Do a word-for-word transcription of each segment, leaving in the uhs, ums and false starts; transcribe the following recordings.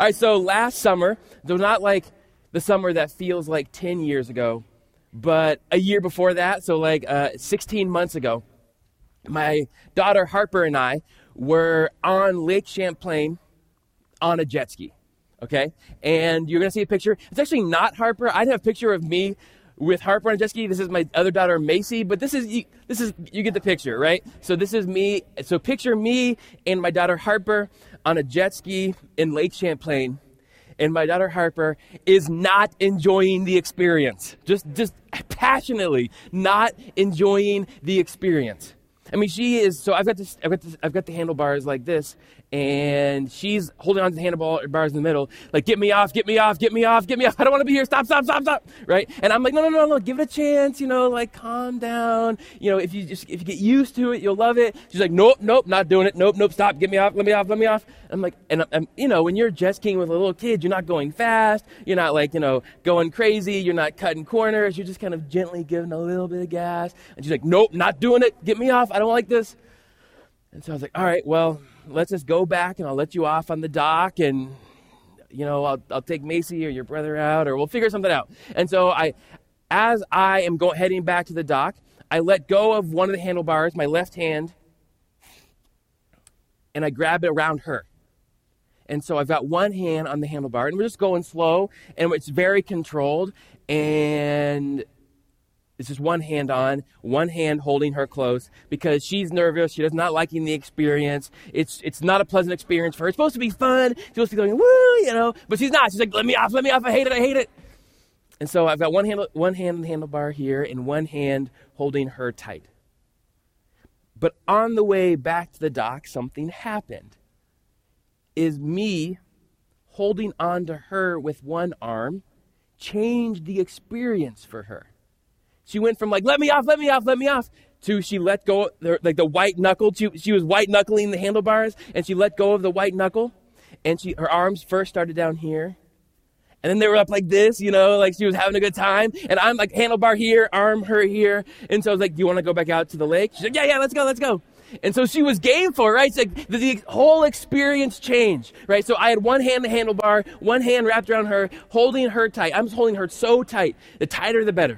All right, so last summer, though not like the summer that feels like ten years ago, but a year before that, so like uh, sixteen months ago, my daughter Harper and I were on Lake Champlain on a jet ski, okay? And you're going to see a picture. It's actually not Harper. I have a picture of me with Harper on a jet ski. This is my other daughter, Macy, but this is, this is you get the picture, right? So this is me. So picture me and my daughter Harper on a jet ski in Lake Champlain, and my daughter Harper is not enjoying the experience. Just, just passionately not enjoying the experience. I mean, she is, so I've got this, I've got this, I've got the handlebars like this, and she's holding on to the handlebars in the middle, like, get me off, get me off, get me off, get me off, I don't want to be here, stop, stop, stop, stop, right? And I'm like, no, no, no, no, give it a chance, you know, like, calm down, you know, if you just, if you get used to it, you'll love it. She's like, nope, nope, not doing it, nope, nope, stop, get me off, let me off, let me off. I'm like, and I'm, you know, when you're jet skiing with a little kid, you're not going fast, you're not like, you know, going crazy, you're not cutting corners, you're just kind of gently giving a little bit of gas. And she's like, nope, not doing it, get me off, I don't like this. And so I was like, all right, well, let's just go back and I'll let you off on the dock, and, you know, I'll I'll take Macy or your brother out, or we'll figure something out. And so I, as I am going heading back to the dock, I let go of one of the handlebars, my left hand, and I grab it around her. And so I've got one hand on the handlebar, and we're just going slow, and it's very controlled, and it's just one hand on, one hand holding her close, because she's nervous. She does not liking the experience. It's it's not a pleasant experience for her. It's supposed to be fun. She's supposed to be going, woo, you know, but she's not. She's like, let me off, let me off. I hate it, I hate it. And so I've got one hand, one hand on the handlebar here, and one hand holding her tight. But on the way back to the dock, something happened. Is me holding on to her with one arm changed the experience for her. She went from like, let me off, let me off, let me off, to she let go, like the white knuckle. She, she was white knuckling the handlebars, and she let go of the white knuckle, and she her arms first started down here, and then they were up like this, you know, like she was having a good time, and I'm like handlebar here, arm her here, and so I was like, do you want to go back out to the lake? She's like, yeah, yeah, let's go, let's go. And so she was game for it, right? It's like the, the whole experience changed, right? So I had one hand on the handlebar, one hand wrapped around her, holding her tight. I'm holding her so tight. The tighter, the better.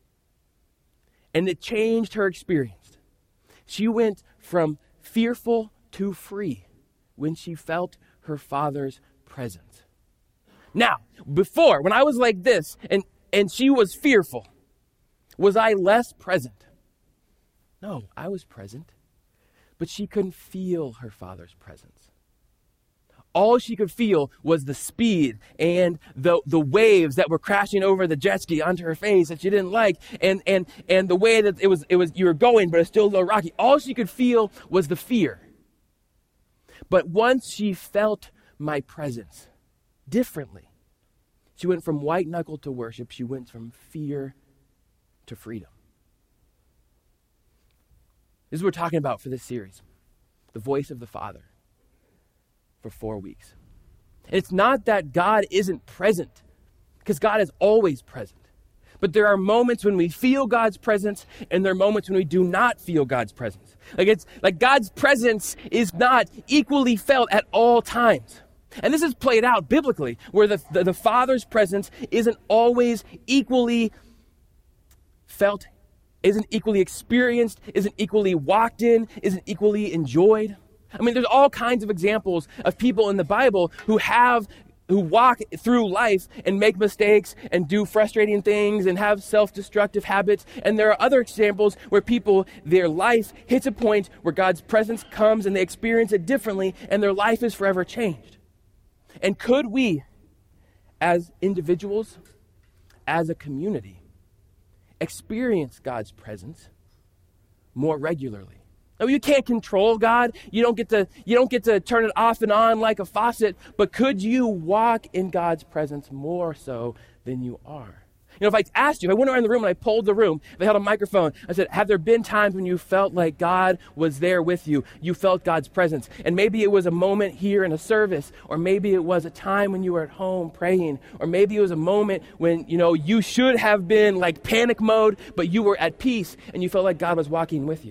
And it changed her experience. She went from fearful to free when she felt her Father's presence. Now, before, when I was like this, and, and she was fearful, was I less present? No, I was present. But she couldn't feel her Father's presence. All she could feel was the speed and the the waves that were crashing over the jet ski onto her face that she didn't like, and and and the way that it was it was you were going, but it's still a little rocky. All she could feel was the fear. But once she felt my presence differently, she went from white knuckle to worship. She went from fear to freedom. This is what we're talking about for this series, the voice of the Father, for four weeks. And it's not that God isn't present, because God is always present. But there are moments when we feel God's presence, and there are moments when we do not feel God's presence. Like it's like God's presence is not equally felt at all times. And this is played out biblically, where the, the, the Father's presence isn't always equally felt, isn't equally experienced, isn't equally walked in, isn't equally enjoyed. I mean, there's all kinds of examples of people in the Bible who have, who walk through life and make mistakes and do frustrating things and have self-destructive habits. And there are other examples where people, their life hits a point where God's presence comes and they experience it differently, and their life is forever changed. And could we, as individuals, as a community, experience God's presence more regularly? Now, you can't control God. You don't get to you don't get to turn it off and on like a faucet, but could you walk in God's presence more so than you are? You know, if I asked you, if I went around the room and I polled the room, if I held a microphone, I said, have there been times when you felt like God was there with you? You felt God's presence. And maybe it was a moment here in a service, or maybe it was a time when you were at home praying, or maybe it was a moment when, you know, you should have been like panic mode, but you were at peace and you felt like God was walking with you.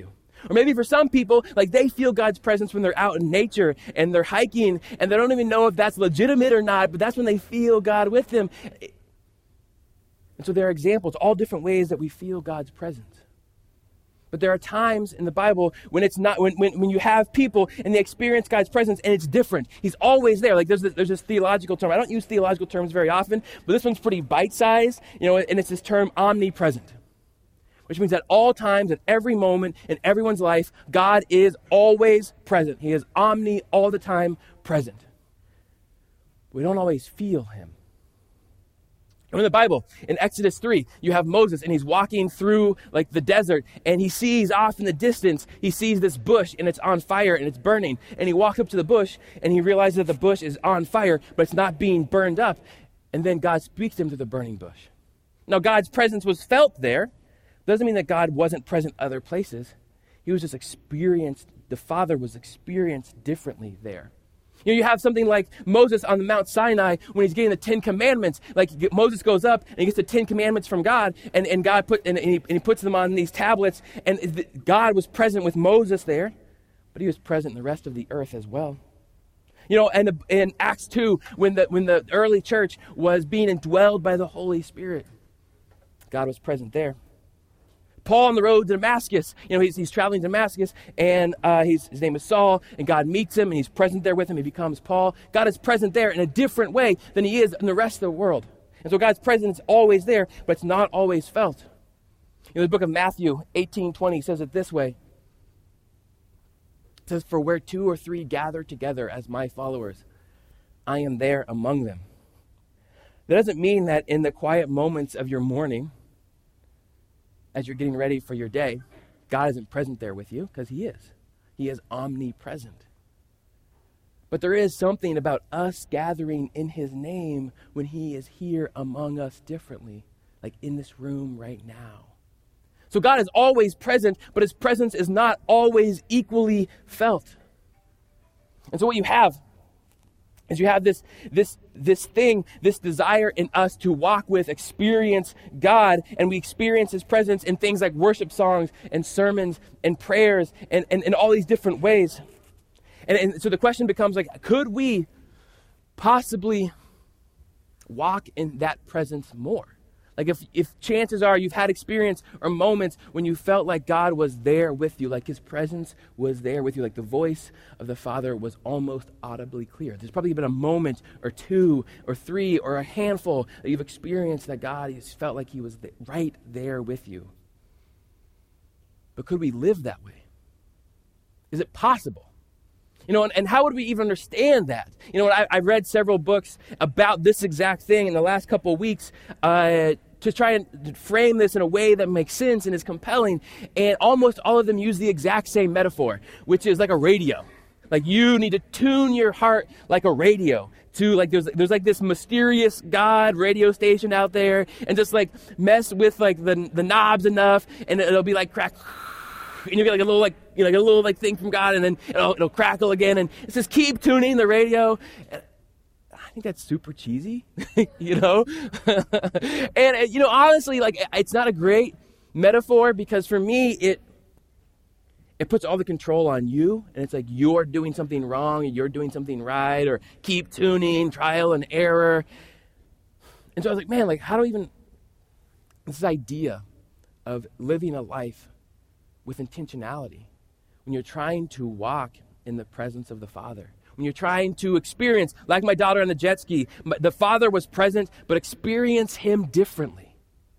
Or maybe for some people, like they feel God's presence when they're out in nature and they're hiking and they don't even know if that's legitimate or not, but that's when they feel God with them. And so there are examples, all different ways that we feel God's presence. But there are times in the Bible when it's not, when, when, when you have people and they experience God's presence and it's different. He's always there. Like there's this, there's this theological term. I don't use theological terms very often, but this one's pretty bite-sized, you know, and it's this term omnipresent, which means at all times, at every moment in everyone's life, God is always present. He is omni, all the time present. We don't always feel him. In the Bible, in Exodus three, you have Moses, and he's walking through like the desert, and he sees off in the distance, he sees this bush, and it's on fire, and it's burning. And he walks up to the bush, and he realizes that the bush is on fire, but it's not being burned up. And then God speaks to him through the burning bush. Now, God's presence was felt there. Doesn't mean that God wasn't present other places. He was just experienced, the Father was experienced differently there. You know, you have something like Moses on the Mount Sinai when he's getting the Ten Commandments. Like Moses goes up and he gets the Ten Commandments from God, and, and God put and, and, he, and he puts them on these tablets. And the, God was present with Moses there, but he was present in the rest of the earth as well. You know, and in Acts two, when the when the early church was being indwelled by the Holy Spirit, God was present there. Paul on the road to Damascus, you know, he's, he's traveling to Damascus, and uh, he's, his name is Saul, and God meets him, and he's present there with him. He becomes Paul. God is present there in a different way than he is in the rest of the world. And so God's presence is always there, but it's not always felt. You know, the book of Matthew eighteen twenty says it this way. It says, "For where two or three gather together as my followers, I am there among them." That doesn't mean that in the quiet moments of your morning, as you're getting ready for your day, God isn't present there with you, because he is. He is omnipresent. But there is something about us gathering in his name when he is here among us differently, like in this room right now. So God is always present, but his presence is not always equally felt. And so what you have is you have this, this, this thing, this desire in us to walk with, experience God, and we experience his presence in things like worship songs and sermons and prayers and, and, and all these different ways. And, and so the question becomes like, could we possibly walk in that presence more? Like if, if chances are you've had experience or moments when you felt like God was there with you, like his presence was there with you, like the voice of the Father was almost audibly clear. There's probably been a moment or two or three or a handful that you've experienced that God has felt like he was right there with you. But could we live that way? Is it possible? You know, and, and how would we even understand that? You know, I, I've read several books about this exact thing in the last couple of weeks uh, to try and frame this in a way that makes sense and is compelling. And almost all of them use the exact same metaphor, which is like a radio. Like you need to tune your heart like a radio to like there's there's like this mysterious God radio station out there, and just like mess with like the the knobs enough, and it'll be like crack. And you get like a little like you know like a little like thing from God, and then it'll, it'll crackle again, and it says keep tuning the radio. And I think that's super cheesy, you know. and you know, honestly, like it's not a great metaphor, because for me it it puts all the control on you, and it's like you're doing something wrong and you're doing something right, or keep tuning, trial and error. And so I was like, man, like how do I even this idea of living a life with intentionality, when you're trying to walk in the presence of the Father, when you're trying to experience, like my daughter on the jet ski, the Father was present, but experience him differently.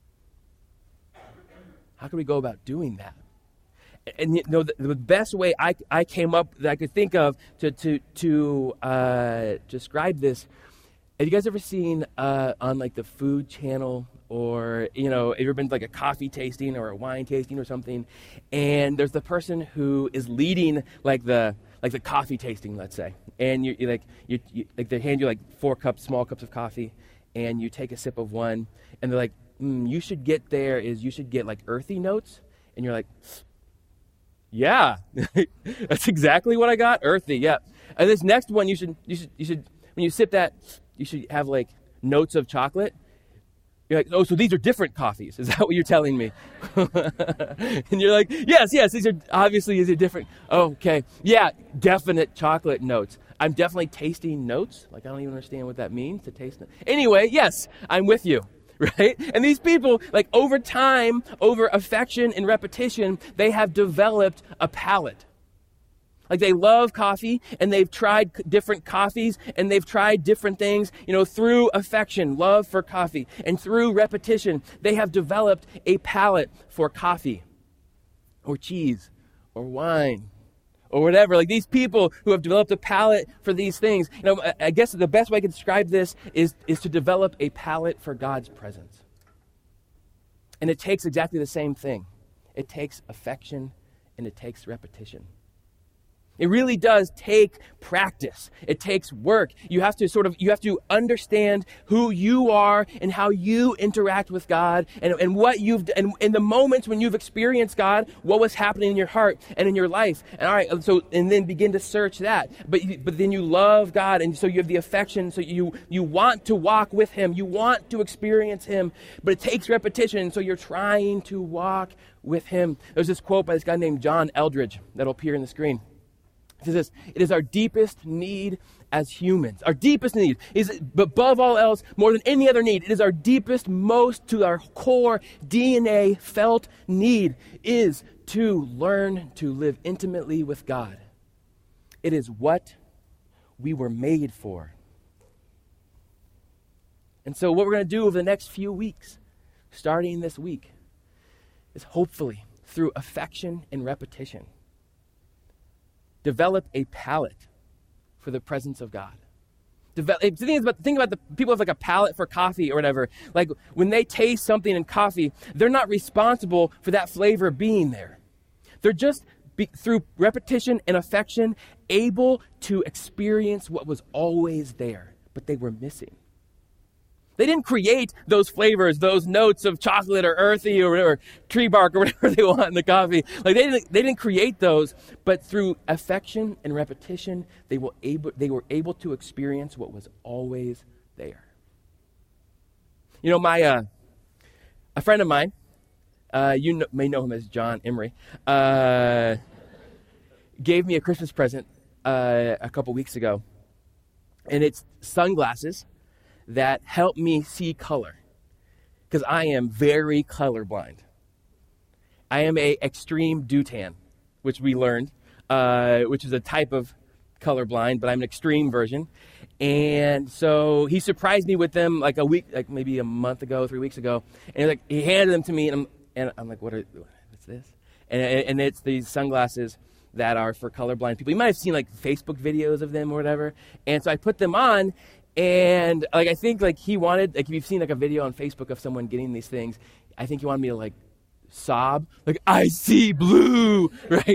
How can we go about doing that? And you know, the, the best way I, I came up that I could think of to to to uh, describe this. Have you guys ever seen uh, on like the Food Channel, or, you know, have you ever been to like a coffee tasting or a wine tasting or something? And there's the person who is leading like the like the coffee tasting, let's say. And you, you like you, you like they hand you like four cups, small cups of coffee, and you take a sip of one, and they're like, mm, you should get there is you should get like earthy notes, and you're like, yeah, that's exactly what I got, earthy, yeah. And this next one, you should you should you should when you sip that, you should have like notes of chocolate. You're like, oh, so these are different coffees. Is that what you're telling me? And you're like, yes, yes, these are obviously these are different. Oh, okay. Yeah, definite chocolate notes. I'm definitely tasting notes. Like, I don't even understand what that means to taste it. Anyway, yes, I'm with you, right? And these people, like over time, over affection and repetition, they have developed a palate. Like they love coffee and they've tried different coffees and they've tried different things, you know, through affection, love for coffee, and through repetition, they have developed a palate for coffee or cheese or wine or whatever. Like these people who have developed a palate for these things, you know, I guess the best way I can describe this is, is to develop a palate for God's presence. And it takes exactly the same thing. It takes affection and it takes repetition. It really does take practice. It takes work. You have to sort of, you have to understand who you are and how you interact with God and, and what you've, and in the moments when you've experienced God, what was happening in your heart and in your life. And all right, so, and then begin to search that. But, but then you love God and so you have the affection, so you, you want to walk with Him. You want to experience Him, but it takes repetition. So you're trying to walk with Him. There's this quote by this guy named John Eldridge that'll appear on the screen. It says this, it is our deepest need as humans. Our deepest need is, above all else, more than any other need, it is our deepest, most to our core D N A felt need is to learn to live intimately with God. It is what we were made for. And so what we're going to do over the next few weeks, starting this week, is hopefully through affection and repetition, develop a palate for the presence of God. Develop, think about, think about the people who have like a palate for coffee or whatever. Like when they taste something in coffee, they're not responsible for that flavor being there. They're just, be, through repetition and affection, able to experience what was always there, but they were missing. They didn't create those flavors, those notes of chocolate or earthy or whatever, tree bark or whatever they want in the coffee. Like they didn't, they didn't create those, but through affection and repetition, they were able, they were able to experience what was always there. You know, my uh, a friend of mine, uh, you know, may know him as John Emery, uh, gave me a Christmas present uh, a couple weeks ago, and it's sunglasses that help me see color, because I am very colorblind. I am a extreme deutan, which we learned, uh, which is a type of colorblind, but I'm an extreme version. And so he surprised me with them like a week, like maybe a month ago, three weeks ago. And like he handed them to me, and I'm, and I'm like, what are, what's this? And, and it's these sunglasses that are for colorblind people. You might have seen like Facebook videos of them or whatever. And so I put them on. And like I think like he wanted, like if you've seen like a video on Facebook of someone getting these things, I think he wanted me to like sob, like I see blue, right?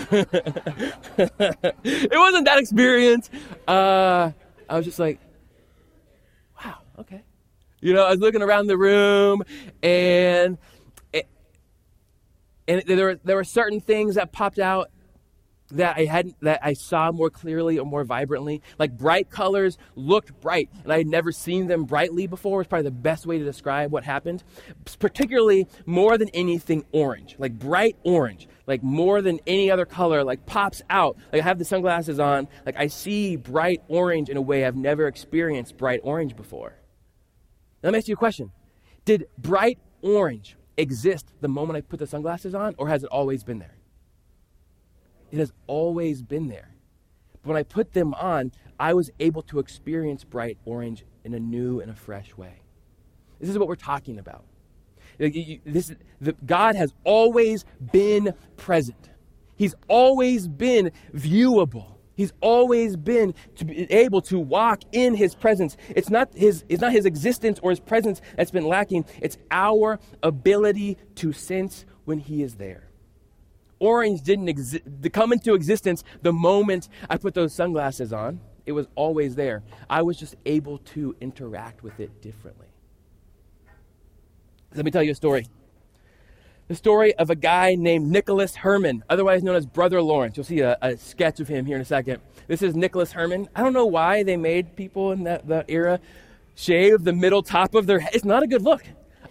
It wasn't that experience. Uh, I was just like, wow, okay. You know, I was looking around the room, and it, and there were there were certain things that popped out that I hadn't, that I saw more clearly or more vibrantly. Like bright colors looked bright, and I had never seen them brightly before. It's probably the best way to describe what happened. Particularly more than anything orange, like bright orange, like more than any other color, like pops out. Like I have the sunglasses on, like I see bright orange in a way I've never experienced bright orange before. Now, let me ask you a question. Did bright orange exist the moment I put the sunglasses on, or has it always been there? It has always been there. But when I put them on, I was able to experience bright orange in a new and a fresh way. This is what we're talking about. This, the, God has always been present. He's always been viewable. He's always been to be able to walk in His presence. It's not his, it's not His existence or His presence that's been lacking. It's our ability to sense when He is there. Orange didn't exi- come into existence the moment I put those sunglasses on. It was always there. I was just able to interact with it differently. Let me tell you a story. The story of a guy named Nicholas Herman, otherwise known as Brother Lawrence. You'll see a, a sketch of him here in a second. This is Nicholas Herman. I don't know why they made people in that, that era shave the middle top of their head. It's not a good look.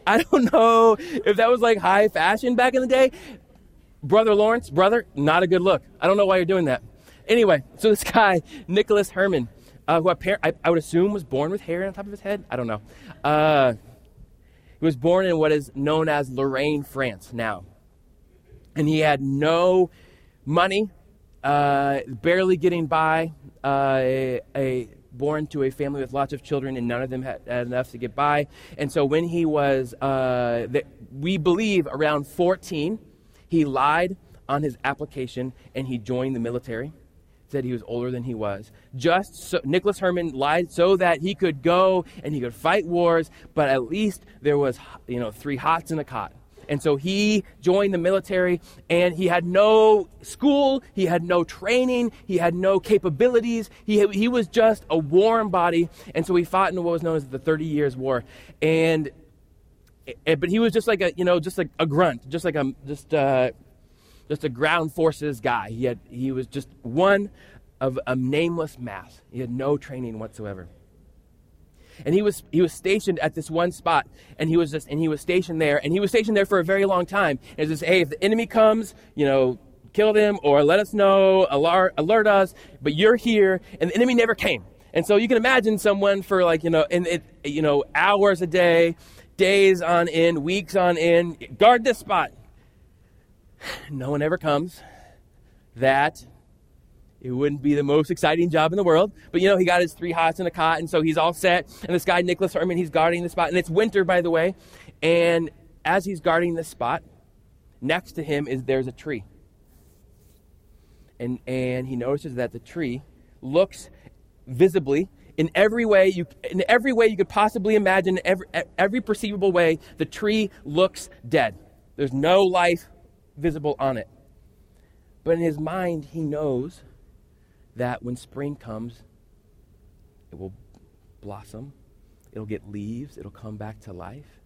I don't know if that was like high fashion back in the day. Brother Lawrence, brother, not a good look. I don't know why you're doing that. Anyway, so this guy, Nicholas Herman, uh, who I, I would assume was born with hair on top of his head. I don't know. Uh, he was born in what is known as Lorraine, France now. And he had no money, uh, barely getting by, uh, a, a born to a family with lots of children, and none of them had, had enough to get by. And so when he was, uh, the, we believe, around fourteen, he lied on his application and he joined the military. Said he was older than he was. Just so Nicholas Herman lied so that he could go and he could fight wars, but at least there was, you know, three hots in a cot. And so he joined the military, and he had no school, he had no training, he had no capabilities. He he was just a warm body, and so he fought in what was known as the Thirty Years' War. And but he was just like a you know just like a grunt, just like a just uh, just a ground forces guy. He had he was just one of a nameless mass. He had no training whatsoever. And he was he was stationed at this one spot, and he was just and he was stationed there, and he was stationed there for a very long time. And it's just, hey, if the enemy comes, you know, kill them or let us know, alert, alert us. But you're here, and the enemy never came. And so you can imagine someone for like you know, and it you know, hours a day, days on end, weeks on end, guard this spot. No one ever comes. That. It wouldn't be the most exciting job in the world. But, you know, he got his three hots in a cot, and so he's all set. And this guy, Nicholas Herman, he's guarding the spot. And it's winter, by the way. And as he's guarding this spot, next to him is there's a tree. And and he notices that the tree looks visibly, in every way you in every way you could possibly imagine, every, every perceivable way, the tree looks dead. There's no life visible on it. But in his mind, he knows that when spring comes, it will blossom, it'll get leaves, it'll come back to life.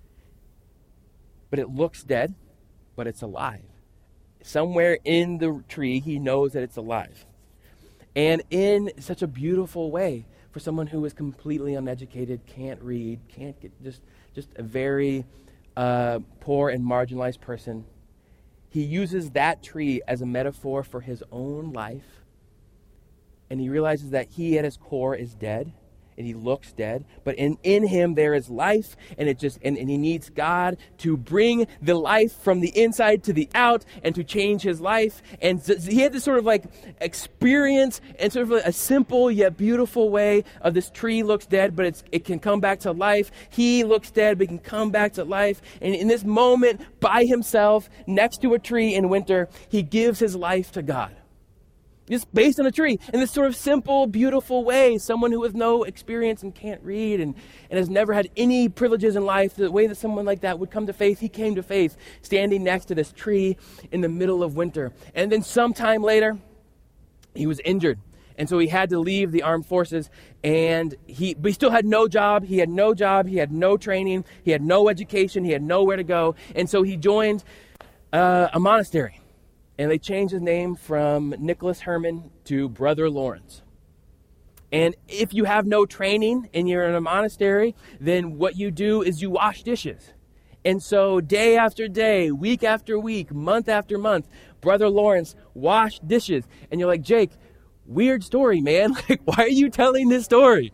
But it looks dead, but it's alive. Somewhere in the tree, he knows that it's alive. And in such a beautiful way, for someone who is completely uneducated, can't read, can't get, just, just a very uh, poor and marginalized person, he uses that tree as a metaphor for his own life. And he realizes that he at his core is dead, and he looks dead. But in, in him there is life, and it just and, and he needs God to bring the life from the inside to the out and to change his life. And so he had this sort of like experience and sort of a simple yet beautiful way of this tree looks dead, but it's it can come back to life. He looks dead, but he can come back to life. And in this moment, by himself, next to a tree in winter, he gives his life to God. Just based on a tree, in this sort of simple, beautiful way. Someone who has no experience and can't read and, and has never had any privileges in life, the way that someone like that would come to faith, he came to faith standing next to this tree in the middle of winter. And then sometime later, he was injured. And so he had to leave the armed forces, and he, but he still had no job. He had no job. He had no training. He had no education. He had nowhere to go. And so he joined uh, a monastery. And they changed his name from Nicholas Herman to Brother Lawrence. And if you have no training and you're in a monastery, then what you do is you wash dishes. And so day after day, week after week, month after month, Brother Lawrence washed dishes. And you're like, Jake, weird story, man. Like, why are you telling this story?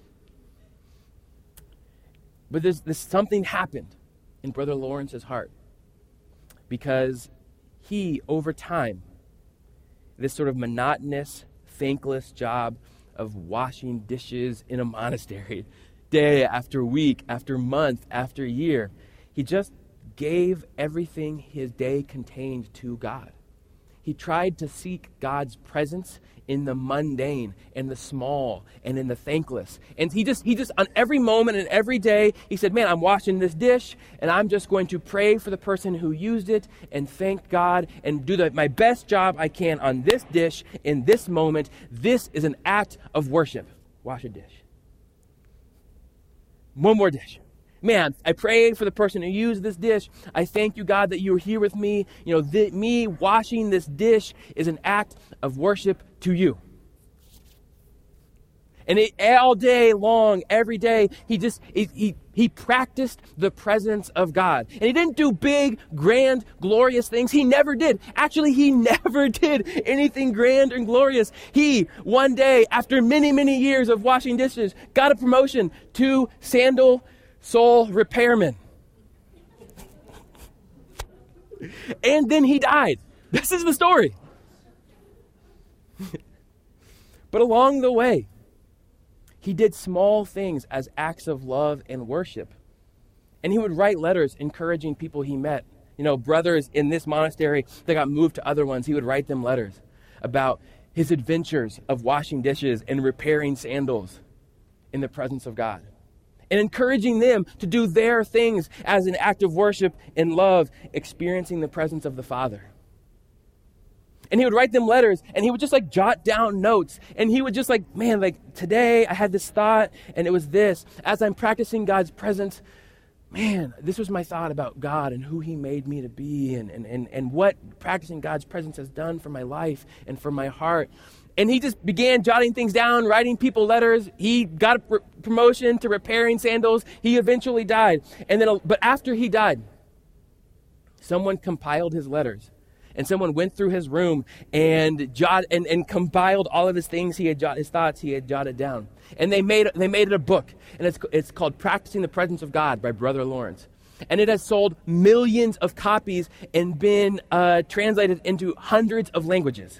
But there's, there's something happened in Brother Lawrence's heart. Because he, over time, this sort of monotonous, thankless job of washing dishes in a monastery, day after week, after month, after year, he just gave everything his day contained to God. He tried to seek God's presence in the mundane and the small and in the thankless. And he just, he just on every moment and every day, he said, man, I'm washing this dish and I'm just going to pray for the person who used it and thank God and do the, my best job I can on this dish in this moment. This is an act of worship. Wash a dish. One more dish. Man, I pray for the person who used this dish. I thank you, God, that you are here with me. You know, the, me washing this dish is an act of worship to you. And it, all day long, every day, he just, he, he, he practiced the presence of God. And he didn't do big, grand, glorious things. He never did. Actually, he never did anything grand and glorious. He, one day, after many, many years of washing dishes, got a promotion to sandal sole repairman. And then he died. This is the story. But along the way, he did small things as acts of love and worship. And he would write letters encouraging people he met. You know, brothers in this monastery that got moved to other ones, he would write them letters about his adventures of washing dishes and repairing sandals in the presence of God. And encouraging them to do their things as an act of worship and love, experiencing the presence of the Father. And he would write them letters, and he would just like jot down notes. And he would just like, man, like today I had this thought, and it was this. As I'm practicing God's presence, man, this was my thought about God and who he made me to be, and, and, and, and what practicing God's presence has done for my life and for my heart. And he just began jotting things down, writing people letters. He got a pr- promotion to repairing sandals. He eventually died. And then, but after he died, someone compiled his letters. And someone went through his room and jot and, and compiled all of his things he had jot, his thoughts he had jotted down. And they made they made it a book. And it's it's called Practicing the Presence of God by Brother Lawrence. And it has sold millions of copies and been uh, translated into hundreds of languages.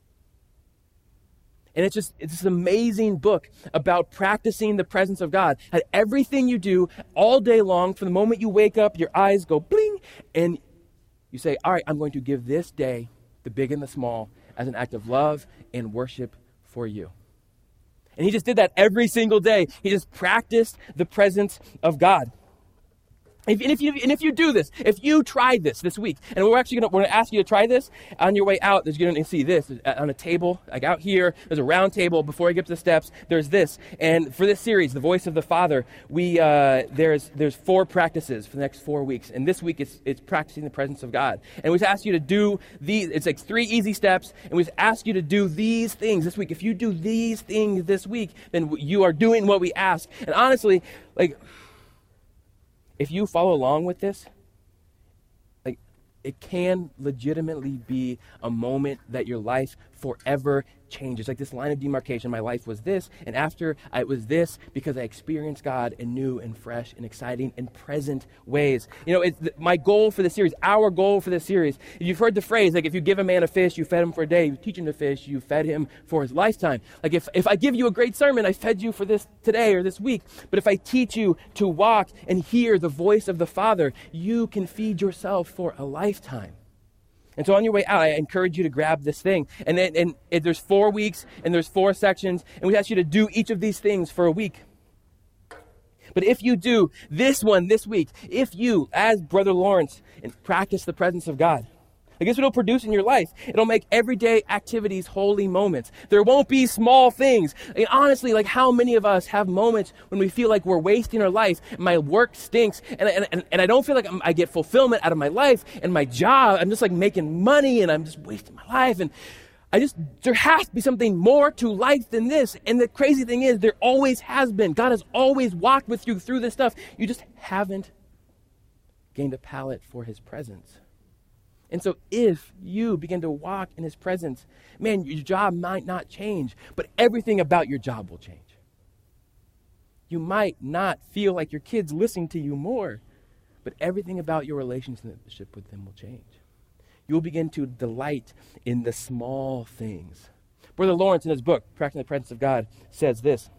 And it's just it's this amazing book about practicing the presence of God. At everything you do all day long, from the moment you wake up, your eyes go bling, and you say, all right, I'm going to give this day, the big and the small, as an act of love and worship for you. And he just did that every single day. He just practiced the presence of God. If, and, if you, and if you do this, if you tried this this week, and we're actually going to ask you to try this, on your way out, there's going to see this on a table, like out here, there's a round table. Before you get to the steps, there's this. And for this series, The Voice of the Father, we uh, there's there's four practices for the next four weeks. And this week, it's it's practicing the presence of God. And we just ask you to do these, it's like three easy steps, and we just ask you to do these things this week. If you do these things this week, then you are doing what we ask. And honestly, like, if you follow along with this, like, it can legitimately be a moment that your life forever changes. Like this line of demarcation, my life was this, and after I, it was this, because I experienced God in new and fresh and exciting and present ways. You know, it's the, my goal for this series, our goal for this series, you've heard the phrase, like if you give a man a fish, you fed him for a day. You teach him to fish, you fed him for his lifetime. Like if, if I give you a great sermon, I fed you for this today or this week. But if I teach you to walk and hear the voice of the Father, you can feed yourself for a lifetime. And so on your way out, I encourage you to grab this thing. And then and, and there's four weeks, and there's four sections, and we ask you to do each of these things for a week. But if you do this one this week, if you, as Brother Lawrence, and practice the presence of God, I guess what it'll produce in your life, it'll make everyday activities holy moments. There won't be small things. And honestly, like how many of us have moments when we feel like we're wasting our life, and my work stinks, and, and, and I don't feel like I'm, I get fulfillment out of my life and my job. I'm just like making money, and I'm just wasting my life. And I just, there has to be something more to life than this. And the crazy thing is, there always has been. God has always walked with you through this stuff. You just haven't gained a palate for his presence. And so if you begin to walk in his presence, man, your job might not change, but everything about your job will change. You might not feel like your kids listen to you more, but everything about your relationship with them will change. You'll begin to delight in the small things. Brother Lawrence, in his book, Practicing the Presence of God, says this: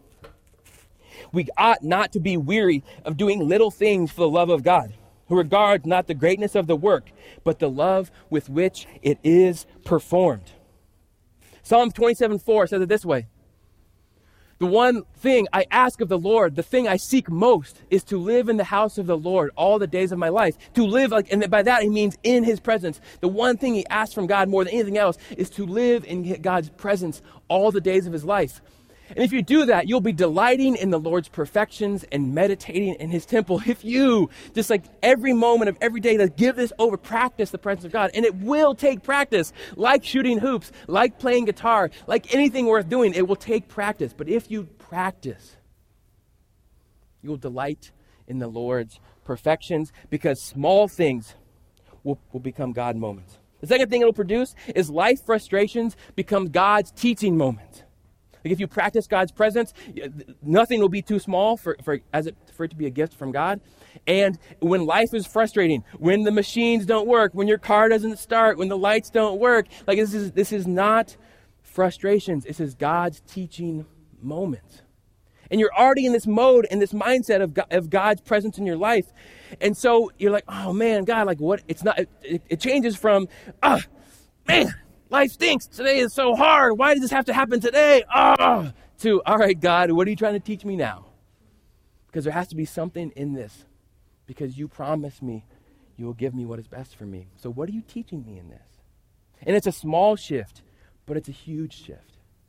we ought not to be weary of doing little things for the love of God, who regards not the greatness of the work, but the love with which it is performed. Psalm twenty-seven four says it this way: the one thing I ask of the Lord, the thing I seek most, is to live in the house of the Lord all the days of my life. To live, like, and by that he means in his presence. The one thing he asks from God more than anything else is to live in God's presence all the days of his life. And if you do that, you'll be delighting in the Lord's perfections and meditating in his temple. If you, just like every moment of every day, to give this over, practice the presence of God. And it will take practice, like shooting hoops, like playing guitar, like anything worth doing. It will take practice. But if you practice, you will delight in the Lord's perfections, because small things will, will become God moments. The second thing it'll produce is life frustrations become God's teaching moments. Like if you practice God's presence, nothing will be too small for, for, as it, for it to be a gift from God. And when life is frustrating, when the machines don't work, when your car doesn't start, when the lights don't work, like this is this is not frustrations. This is God's teaching moments. And you're already in this mode and this mindset of, God, of God's presence in your life. And so you're like, oh man, God, like what? It's not, it, it, it changes from, ah, man, life stinks. Today is so hard. Why does this have to happen today? Ah, to, all right, God, what are you trying to teach me now? Because there has to be something in this. Because you promised me you will give me what is best for me. So what are you teaching me in this? And it's a small shift, but it's a huge shift.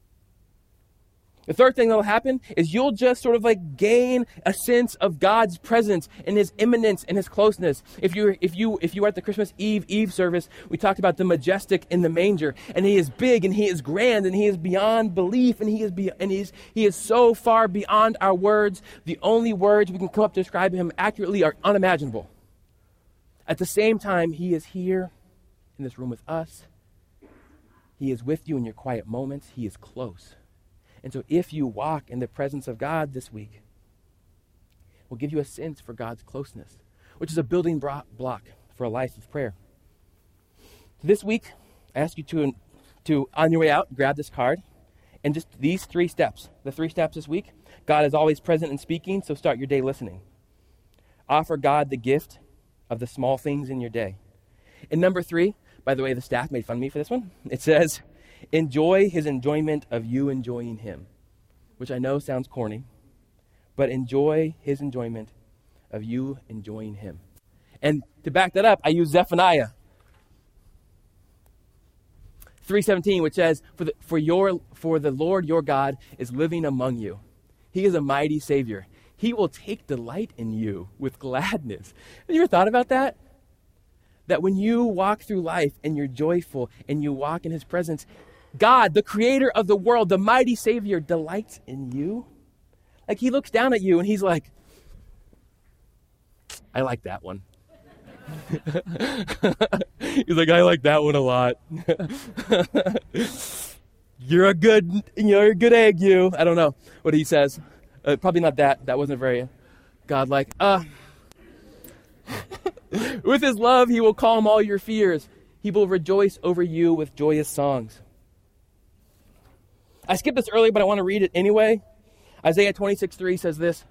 The third thing that will happen is you'll just sort of like gain a sense of God's presence and his immanence and his closeness. If you if you if you were at the Christmas Eve Eve service, we talked about the majestic in the manger, and he is big and he is grand and he is beyond belief, and he is be, and he's he is so far beyond our words. The only words we can come up to describe him accurately are unimaginable. At the same time, he is here in this room with us. He is with you in your quiet moments. He is close. And so if you walk in the presence of God this week, it will give you a sense for God's closeness, which is a building block for a life of prayer. This week, I ask you to, to, on your way out, grab this card, and just these three steps. The three steps this week. God is always present and speaking, so start your day listening. Offer God the gift of the small things in your day. And number three, by the way, the staff made fun of me for this one. It says, enjoy his enjoyment of you enjoying him, which I know sounds corny, but enjoy his enjoyment of you enjoying him. And to back that up, I use Zephaniah three seventeen, which says, for the, for your for the Lord your God is living among you. He is a mighty Savior. He will take delight in you with gladness. Have you ever thought about that? That when you walk through life and you're joyful and you walk in his presence, God, the creator of the world, the mighty Savior, delights in you. Like he looks down at you and he's like, I like that one. He's like, I like that one a lot. You're a good, you're a good egg, you. I don't know what he says. Uh, probably not that. That wasn't very godlike. Uh, with his love, he will calm all your fears. He will rejoice over you with joyous songs. I skipped this earlier, but I want to read it anyway. Isaiah twenty-six three says this.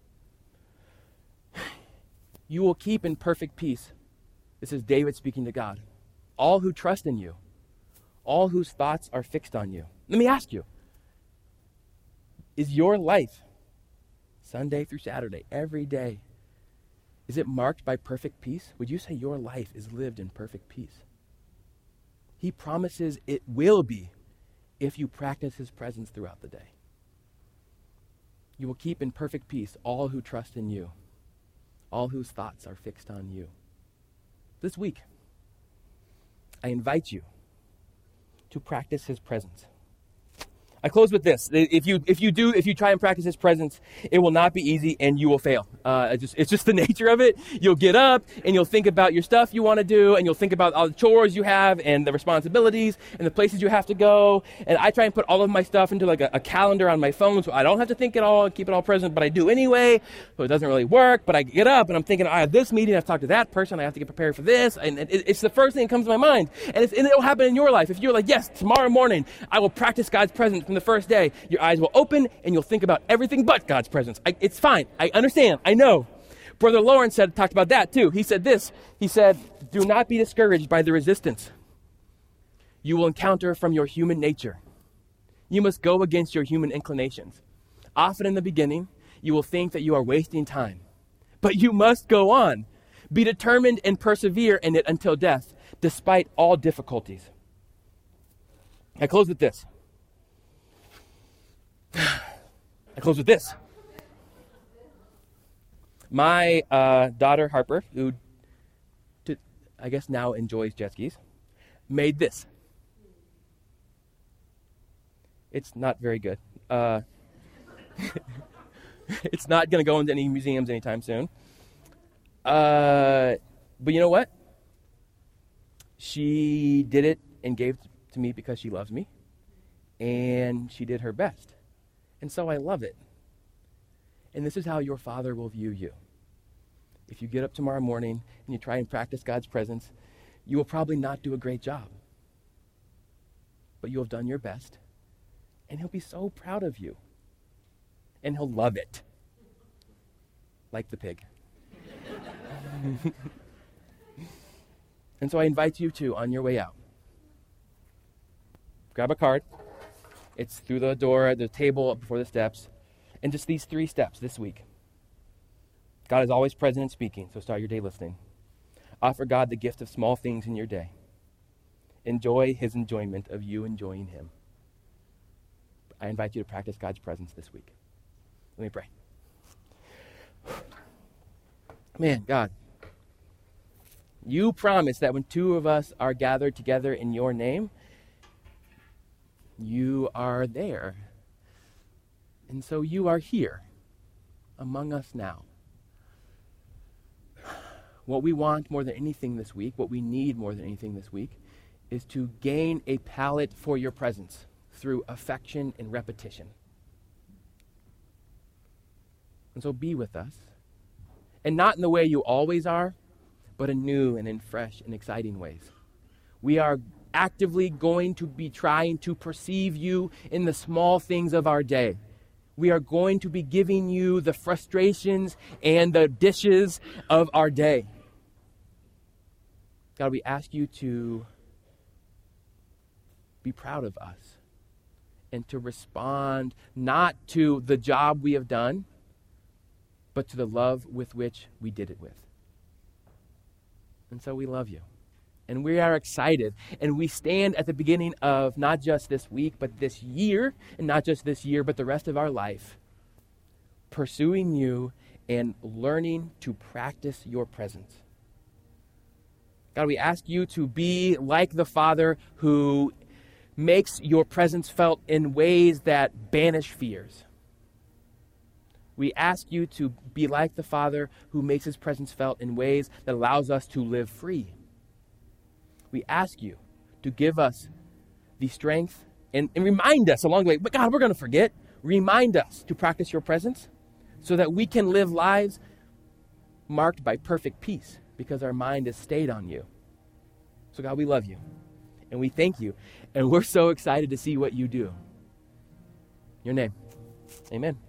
You will keep in perfect peace. This is David speaking to God. All who trust in you. All whose thoughts are fixed on you. Let me ask you. Is your life, Sunday through Saturday, every day, is it marked by perfect peace? Would you say your life is lived in perfect peace? He promises it will be if you practice his presence throughout the day. You will keep in perfect peace all who trust in you, all whose thoughts are fixed on you. This week, I invite you to practice his presence. I close with this. If you if you do, if you try and practice his presence, it will not be easy and you will fail. Uh, it's, just, it's just the nature of it. You'll get up and you'll think about your stuff you want to do, and you'll think about all the chores you have and the responsibilities and the places you have to go. And I try and put all of my stuff into like a, a calendar on my phone so I don't have to think it all and keep it all present, but I do anyway. So it doesn't really work, but I get up and I'm thinking, I have this meeting, I have to talk to that person, I have to get prepared for this. And it, it's the first thing that comes to my mind. And, it's, and it'll happen in your life. If you're like, yes, tomorrow morning, I will practice God's presence from the first day, your eyes will open and you'll think about everything but God's presence. I, it's fine. I understand. I know. Brother Lawrence said, talked about that too. He said this. He said, do not be discouraged by the resistance you will encounter from your human nature. You must go against your human inclinations. Often in the beginning, you will think that you are wasting time, but you must go on. Be determined and persevere in it until death, despite all difficulties. I close with this. I close with this. My uh, daughter, Harper, who to, I guess now enjoys jet skis, made this. It's not very good. Uh, It's not going to go into any museums anytime soon. Uh, but you know what? She did it and gave it to me because she loves me. And she did her best. And so I love it. And this is how your Father will view you. If you get up tomorrow morning and you try and practice God's presence, you will probably not do a great job. But you have done your best. And he'll be so proud of you. And he'll love it. Like the pig. And so I invite you to, on your way out, grab a card. It's through the door, at the table, before the steps. And just these three steps this week. God is always present and speaking, so start your day listening. Offer God the gift of small things in your day. Enjoy his enjoyment of you enjoying him. I invite you to practice God's presence this week. Let me pray. Man, God, you promise that when two of us are gathered together in your name, you are there. And so you are here among us now. What we want more than anything this week, what we need more than anything this week, is to gain a palate for your presence through affection and repetition. And so be with us. And not in the way you always are, but in new and in fresh and exciting ways. We are actively going to be trying to perceive you in the small things of our day. We are going to be giving you the frustrations and the dishes of our day. God, we ask you to be proud of us and to respond not to the job we have done, but to the love with which we did it with. And so we love you. And we are excited. And we stand at the beginning of not just this week, but this year, and not just this year, but the rest of our life, pursuing you and learning to practice your presence. God, we ask you to be like the Father who makes your presence felt in ways that banish fears. We ask you to be like the Father who makes his presence felt in ways that allows us to live free. We ask you to give us the strength and, and remind us along the way, but God, we're going to forget. Remind us to practice your presence so that we can live lives marked by perfect peace because our mind is stayed on you. So God, we love you and we thank you and we're so excited to see what you do. In your name, amen.